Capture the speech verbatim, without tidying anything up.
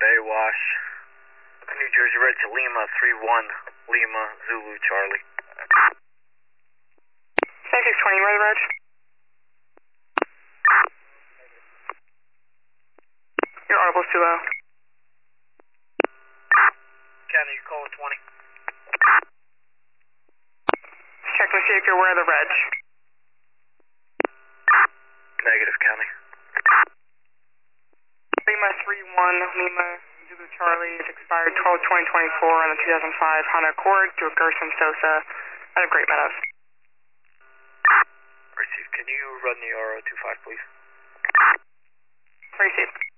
Bay Wash. New Jersey Red to Lima, three one, Lima, Zulu, Charlie. seven six twenty, where the reg? Your audible's too low. County, you call twenty. Check to see if you're aware of the reg. Negative, County. Lima three one, Lima, Zulu Charlie, is expired twelve twenty twenty-four on the two thousand five Honda Accord to a Gerson Sosa out of Great Meadows. Receive, can you run the R O two five, please? Receive.